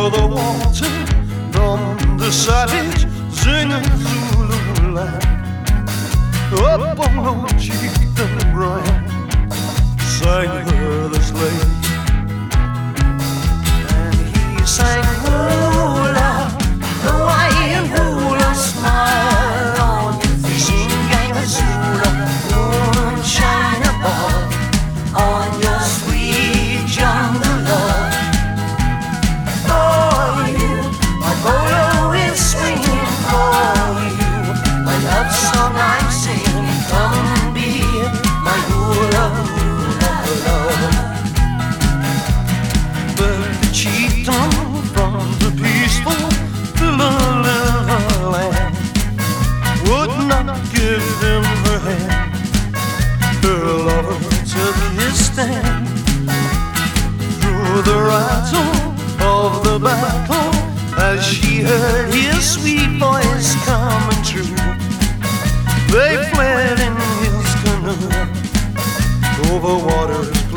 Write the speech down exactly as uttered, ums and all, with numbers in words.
over the water from the savage Zulu land. Up on the chieftain Brian sang her this lady, and he sang hula, Hawaiian hula, smile on your face, singing a Zulu moonshine above on your sweet jungle love. For you, my bolo is swinging. For you, my love song I'm singing. Come and be my hula hula love. But the chieftain from the peaceful Lula land would not give him her hand. Her lover took his stand. Through the rattle of the battle, as she heard his sweet voice coming true, they fled in his canoe over waters